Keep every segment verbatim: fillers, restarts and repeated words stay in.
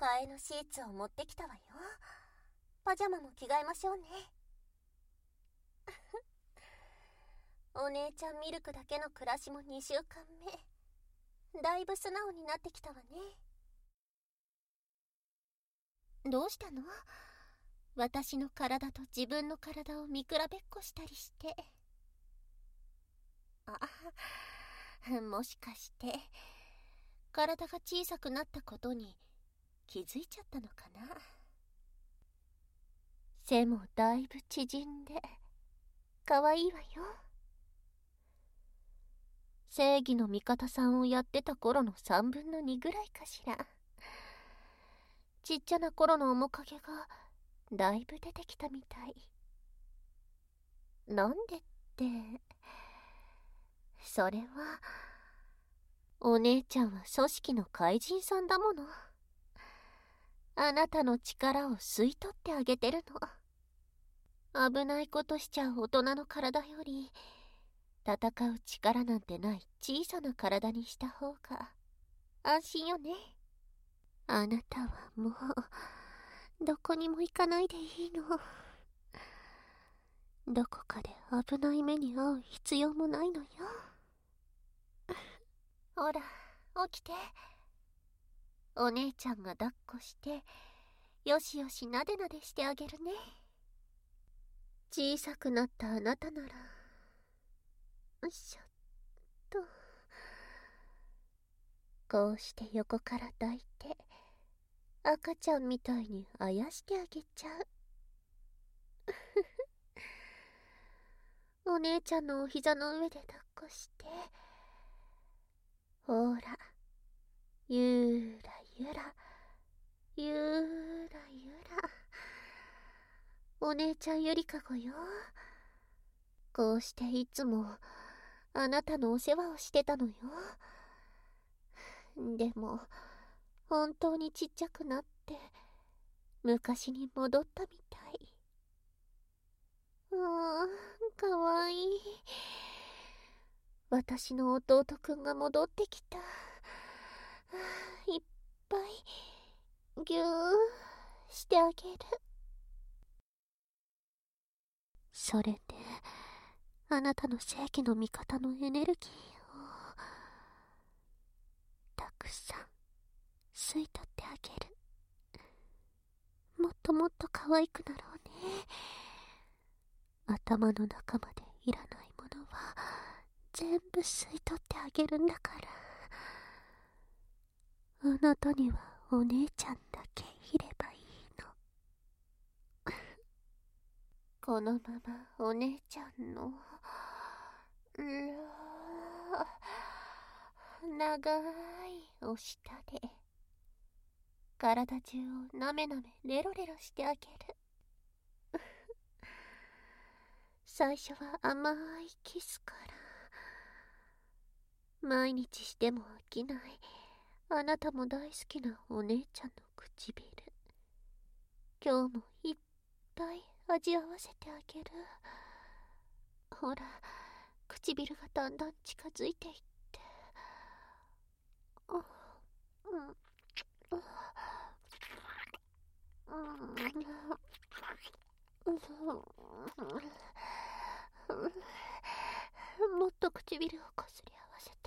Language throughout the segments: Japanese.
替えのシーツを持ってきたわよ。パジャマも着替えましょうね。お姉ちゃんミルクだけの暮らしもにしゅうかんめ。だいぶ素直になってきたわね。どうしたの？私の体と自分の体を見比べっこしたりして。あ、もしかして体が小さくなったことに気づいちゃったのかな。背もだいぶ縮んで可愛いわよ。正義の味方さんをやってた頃のさんぶんのにぐらいかしら。ちっちゃな頃の面影がだいぶ出てきたみたい。なんでって、それはお姉ちゃんは組織の怪人さんだもの。あなたの力を吸い取ってあげてるの。危ないことしちゃう大人の体より、戦う力なんてない小さな体にした方が安心よね。あなたはもうどこにも行かないでいいの。どこかで危ない目に遭う必要もないのよ。ほら、起きて。お姉ちゃんが抱っこしてよしよしなでなでしてあげるね。小さくなったあなたなら、よいしょっと。こうして横から抱いて赤ちゃんみたいにあやしてあげちゃう。お姉ちゃんのお膝の上で抱っこして、ほら、ゆらゆらゆらゆら。お姉ちゃんゆりかごよ。こうしていつもあなたのお世話をしてたのよ。でも本当にちっちゃくなって昔に戻ったみたい。うーん、かわいい。私の弟くんが戻ってきた。いっぱいぎゅーしてあげる。それであなたの正義の味方のエネルギーをたくさん吸い取ってあげる。もっともっと可愛くなろうね。頭の中までいらないものは全部吸い取ってあげるんだから。あなたにはお姉ちゃんだけいればいいの。このままお姉ちゃんの長いお舌で体中をなめなめレロレロしてあげる。最初は甘いキスから、毎日しても飽きないあなたも大好きなお姉ちゃんの唇、今日もいっぱい味合わせてあげる。ほら、唇がだんだん近づいていって、うん、もっと唇をこすり合わせて、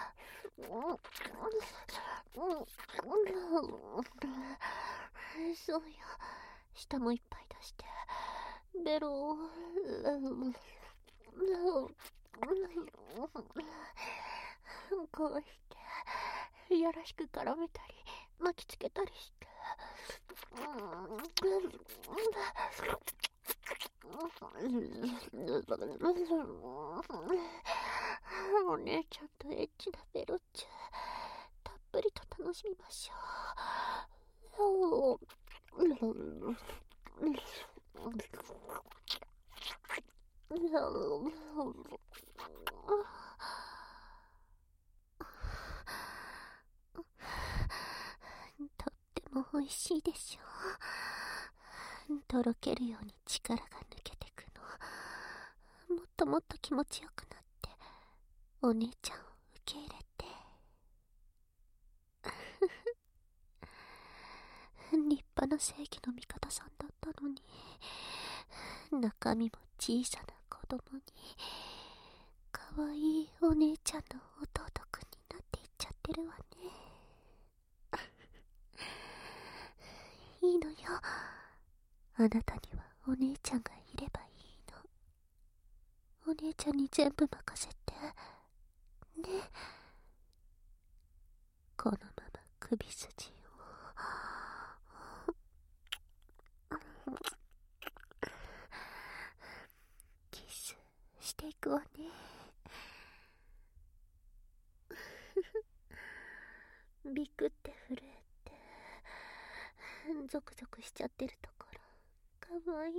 そうよ、舌もいっぱい出してベロをこうしていやらしく絡めたり巻きつけたりして、お姉ちゃんとエッチなベロッチュたっぷりと楽しみましょう。とっても美味しいでしょう。とろけるように力が抜けてくの。もっともっと気持ちよくなってお姉ちゃんを受け入れて。 派な正義の味方さんだったのに、中身も小さな子供にかわいいお姉ちゃんの弟くんになっていっちゃってるわね。いいのよ、あなたにはお姉ちゃんがいればいいの。お姉ちゃんに全部任せてね。このまま首筋をキスしていくわね。ビクって震えてゾクゾクしちゃってるところかわいい。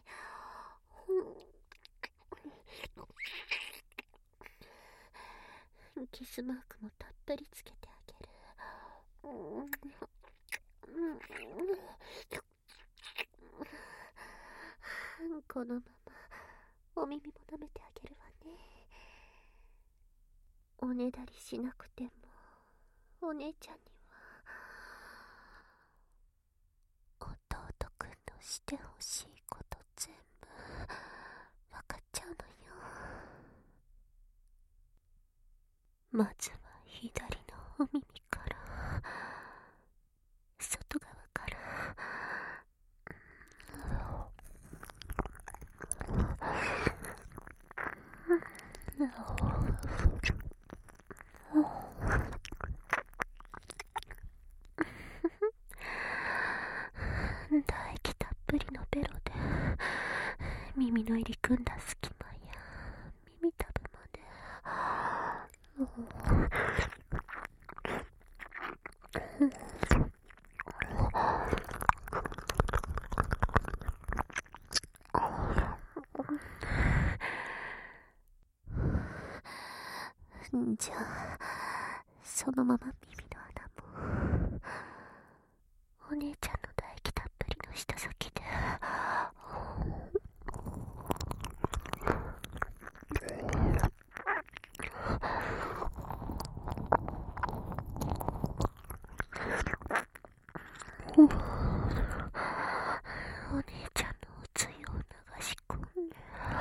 キスマークもたっぷりつけてあげる。このままお耳も舐めてあげるわね。おねだりしなくてもお姉ちゃんには弟くんのしてほしいこと全部わかっちゃうのよ。まずは左のお耳から外側から唾液たっぷりのベロで耳の入り組んだ隙間や耳たぶまでじゃあそのまま耳の穴もお姉ちゃんの唾液たっぷりの舌先でお姉ちゃんのおつゆを流し込んで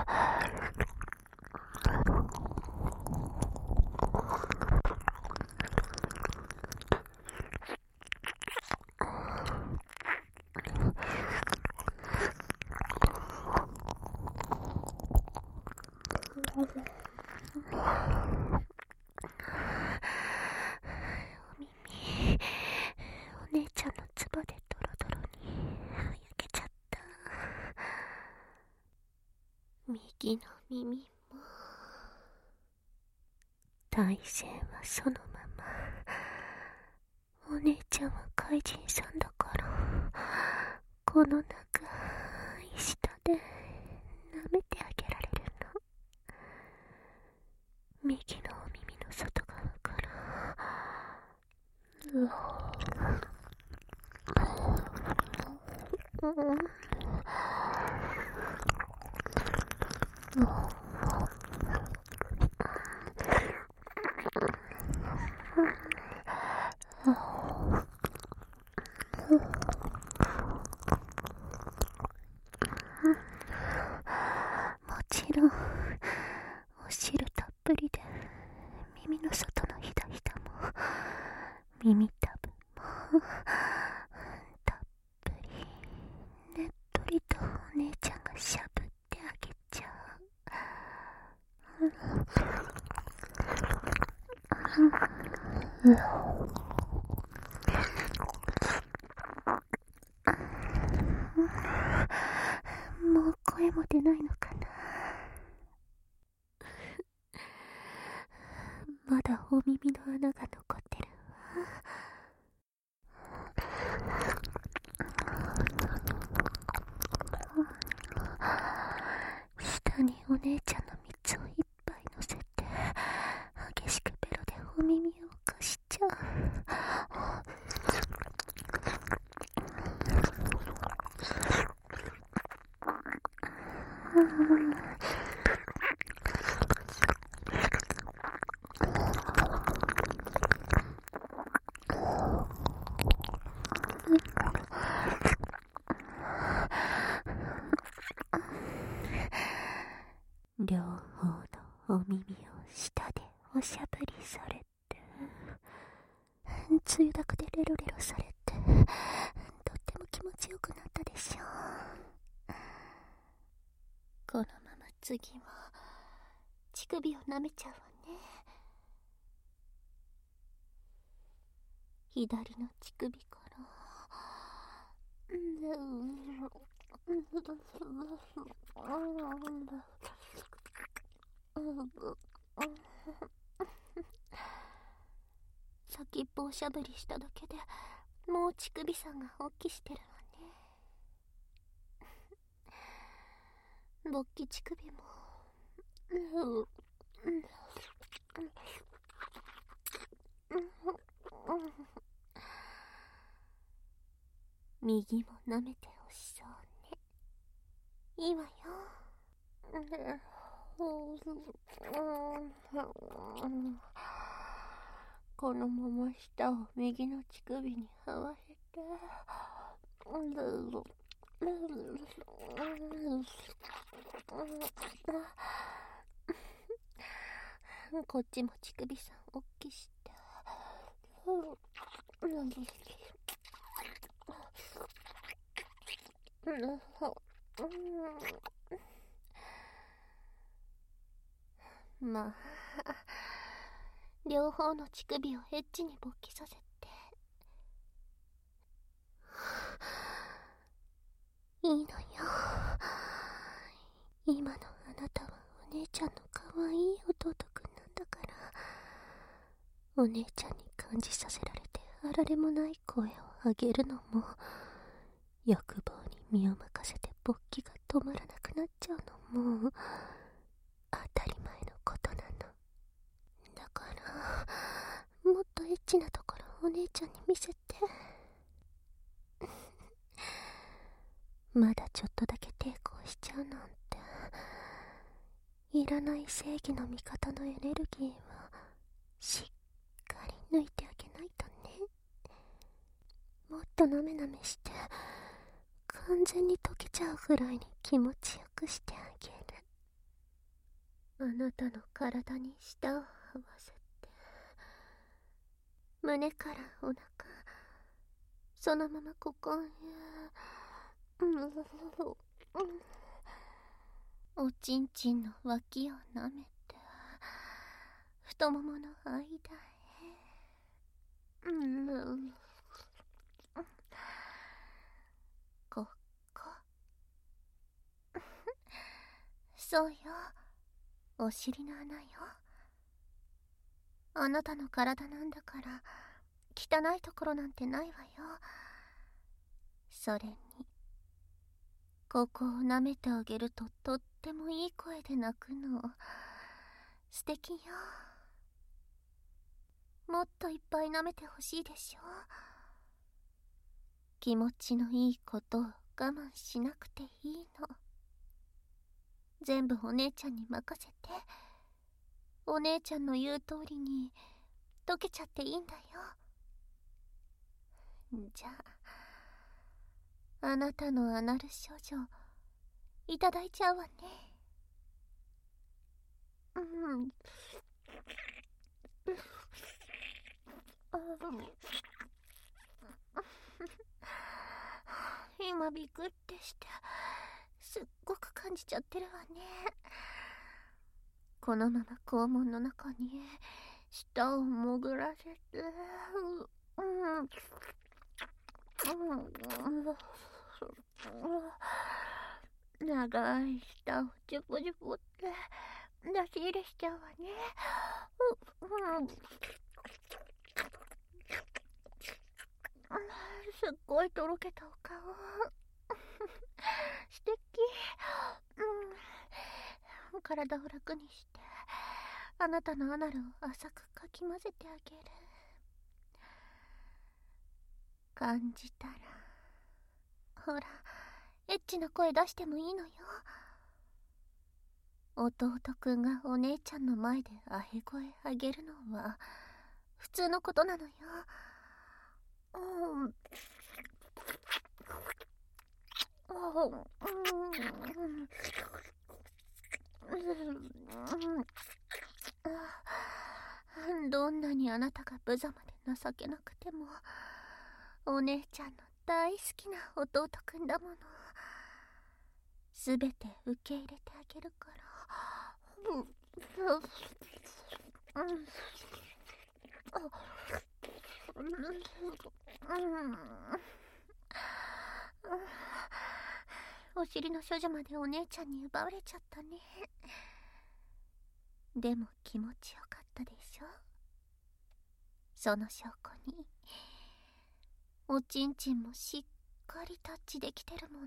お姉ちゃんのつばでドロドロに焼けちゃった。右の耳も体勢はそのまま。お姉ちゃんは怪人さんだからこの長い舌で舐めてあげられるの。右のお耳の外側からうおもちろんお汁たっぷりで耳の外のひだひだも耳たぶもたっぷりねっとりとお姉ちゃんがしゃぶってあげちゃう。もう声も出ないのかな。まだお耳の穴が残ってるわ。下にお姉ちゃんの蜜をいっぱい乗せて激しくベロでお耳をかしちゃう。 お耳を舌でおしゃぶりされて、つゆだくでレロレロされて、とっても気持ちよくなったでしょう。このまま次は乳首を舐めちゃうわね。左の乳首から先っぽおしゃぶりしただけでもう乳首さんが発起してるわね。勃起乳首も右も舐めてほしそうね。いいわよ。このまま舌を右の乳首に合わせて、こっちも乳首さんおっきして、まあ両方の乳首をエッチに勃起させて、いいのよ。今のあなたはお姉ちゃんのかわいい弟くんなんだから、お姉ちゃんに感じさせられてあられもない声を上げるのも、欲望に身を任せて勃起が止まらなくなっちゃうのも当たり前のことなの。だからもっとエッチなところお姉ちゃんに見せて。まだちょっとだけ抵抗しちゃうなんて、いらない正義の味方のエネルギーはしっかり抜いてあげないとね。もっとなめなめして完全に溶けちゃうぐらいに気持ちよくしてあげる。あなたの体に舌を合わせて、胸からお腹、そのままここへ、おちんちんの脇を舐めて、太ももの間へ、ここそうよ、お尻の穴よ。あなたの体なんだから汚いところなんてないわよ。それにここを舐めてあげるととってもいい声で泣くの。素敵よ。もっといっぱい舐めてほしいでしょ。気持ちのいいことを我慢しなくていいの。全部お姉ちゃんに任せて、お姉ちゃんの言う通りに溶けちゃっていいんだよ。じゃああなたのアナル少女いただいちゃうわね。うん今ビクってしてすっごく感じちゃってるわね。このまま肛門の中に舌を潜らせて、うんうん長い舌をジュポジュポって出し入れしちゃうわね。うんうん、すっごいとろけたお顔素敵。うん、体を楽にしてあなたのアナルを浅くかき混ぜてあげる。感じたらほらエッチな声出してもいいのよ。弟くんがお姉ちゃんの前でアヘ声あげるのは普通のことなのよ。うん、 どんなにあなたが無様で情けなくても、お姉ちゃんの大好きな弟くんだもの。すべて受け入れてあげるから。お尻の処女までお姉ちゃんに奪われちゃったね。でも気持ちよかったでしょ。その証拠におちんちんもしっかりタッチできてるもんね。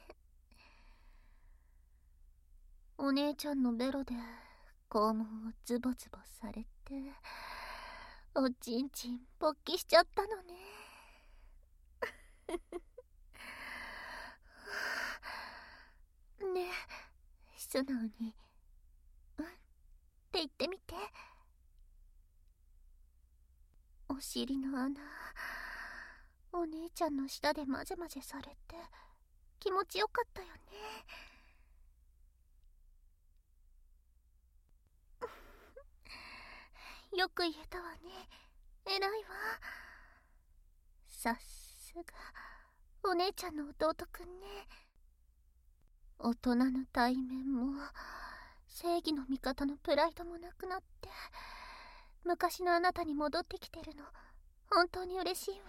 お姉ちゃんのベロで肛門をズボズボされて、おちんちん勃起しちゃったのね。ねえ、素直に「うん」って言ってみて。お尻の穴、お姉ちゃんの舌で混ぜ混ぜされて気持ちよかったよね。よく言えたわね。偉いわ。さすがお姉ちゃんの弟くんね。大人の対面も正義の味方のプライドもなくなって、昔のあなたに戻ってきてるの本当に嬉しいわ。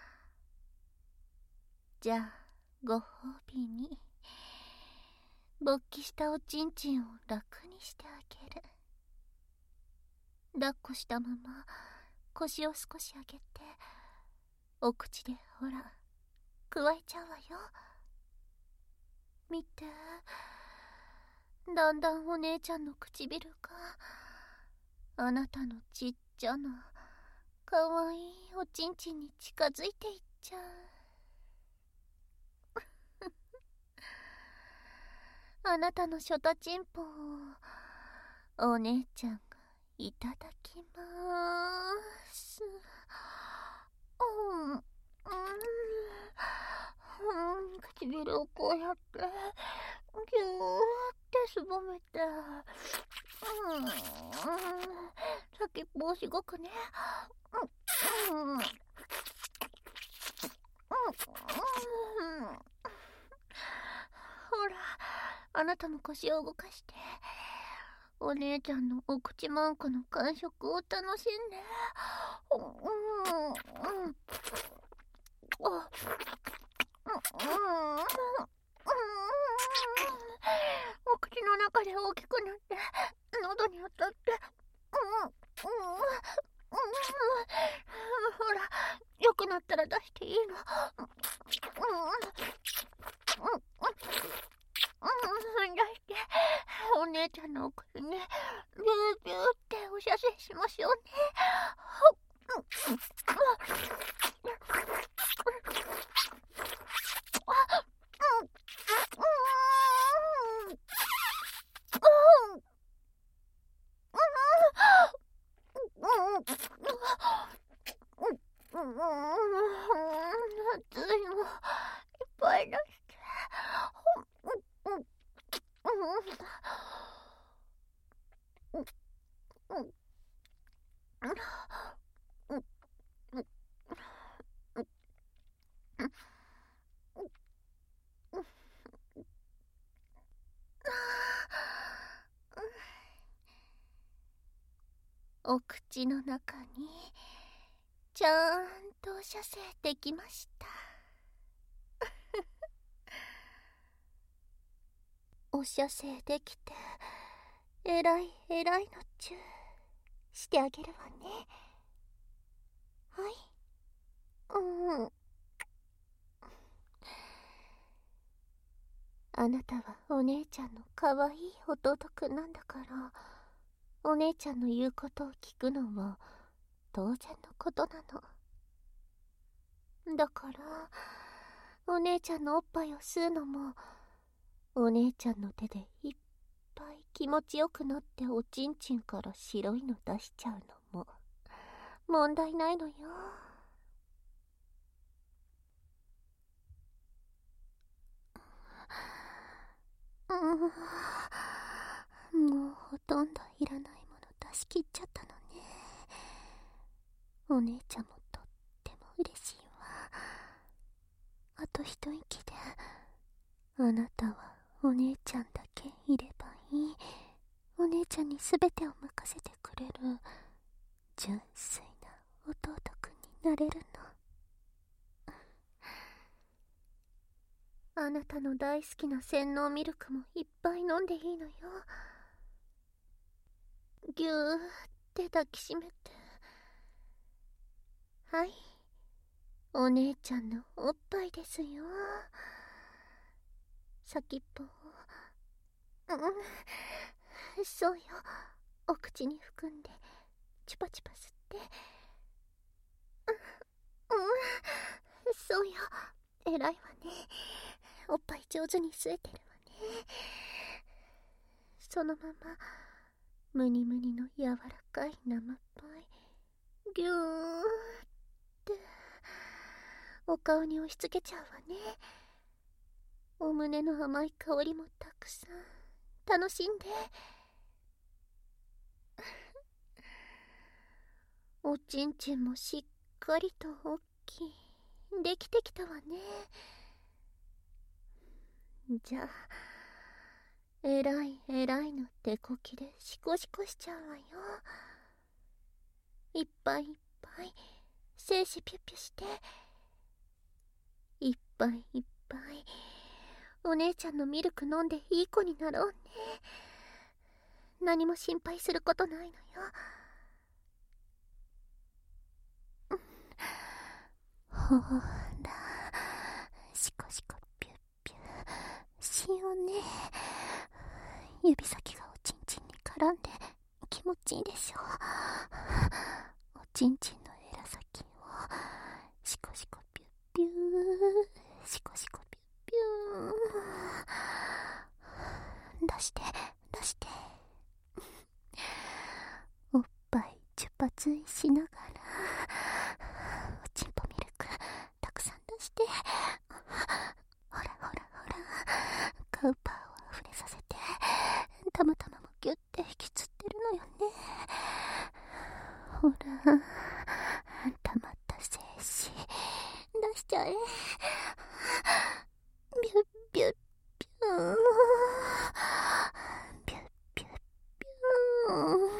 じゃあご褒美に勃起したおちんちんを楽にしてあげる。抱っこしたまま腰を少し上げて、お口でほらくわえちゃうわよ。見て、だんだんお姉ちゃんの唇があなたのちっちゃなかわいいおちんちんに近づいていっちゃう。あなたのショタチンポをお姉ちゃんがいただきまーす。うん、うん、うん、唇をこうやってぎゅーってすぼめて、うん、先っぽをしごくね。うん、うん、うん、うん、ほら、あなたも腰を動かしてお姉ちゃんのお口まんこの感触を楽しんで。うん、うん、うん、お口の中で大きくなって喉に当たって、うん、うん、うん、ほら、よくなったら出していいの。うん、うん、うん、出してお姉ちゃんのお口にビュービューってお射精しましょうね。熱いのいっぱい出して。お口の中にちゃんと射精できました。お射精できてえらいえらいのちゅうしてあげるわね。はい、うん、あなたはお姉ちゃんのかわいい弟くんなんだから、お姉ちゃんの言うことを聞くのは当然のことなの。だからお姉ちゃんのおっぱいを吸うのもお姉ちゃんの手でいっぱい気持ちよくなっておちんちんから白いの出しちゃうのも問題ないのよ。 ほとんどいらないもの出し切っちゃったのね。お姉ちゃんもとっても嬉しいわ。あと一息であなたはお姉ちゃんだけいればいい、お姉ちゃんに全てを任せてくれる純粋な弟くんになれるの。あなたの大好きな洗脳ミルクもいっぱい飲んでいいのよ。ぎゅーって抱きしめて。はい、お姉ちゃんのおっぱいですよ。先っぽを、うん、そうよ、お口に含んでチュパチュパ吸って、うん、うん、そうよ、偉いわね。おっぱい上手に吸えてるわね。そのままムニムニの柔らかい生っぱいぎゅーってお顔に押し付けちゃうわね。お胸の甘い香りもたくさん楽しんで。おちんちんもしっかりと大きいできてきたわね。じゃあえらいえらいの手こきでシコシコしちゃうわよ。いっぱいいっぱい精子ピュッピュして、いっぱいいっぱいお姉ちゃんのミルク飲んでいい子になろうね。何も心配することないのよ。ほら、シコシコピュッピュしようね。指先がおちんちんに絡んで気持ちいいでしょ。おちんちんのエラ先をシコシコピュッピュー、シコシコピュッピュー出して出して、おっぱいチュパツイしながらおちんぽミルクたくさん出して、ほらほらほら、カウパーを溢れさせて、たまたまもギュッて引きつってるのよね。ほら、たまった精子出しちゃえ。ビュッビュッビューン、ビュッビュッビューン。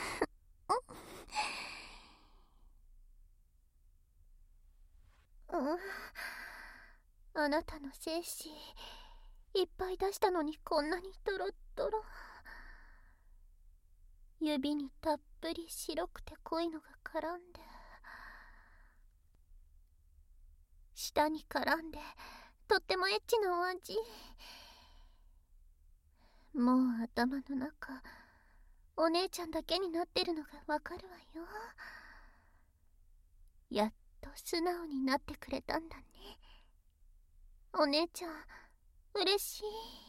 あなたの精子いっぱい出したのにこんなにドロッドロ。指にたっぷり白くて濃いのが絡んで、舌に絡んでとってもエッチなお味。もう頭の中お姉ちゃんだけになってるのがわかるわよ。やっと素直になってくれたんだね。お姉ちゃん嬉しい。